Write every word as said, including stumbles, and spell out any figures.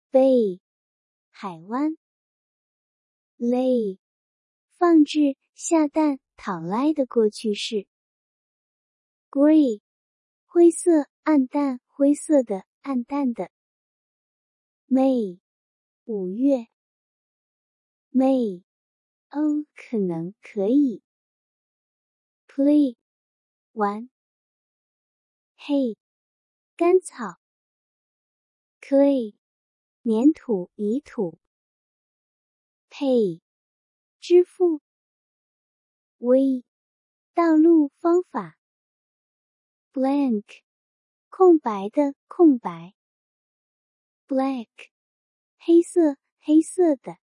bay 海湾 lay 放置下蛋讨来的过去式 grey 灰色暗淡灰色的暗淡的 May 五月 May 哦可能可以 play 玩 hay 干草 clay 粘土泥土 pay 支付 way 道路方法 blank 空白的空白 black 黑色黑色的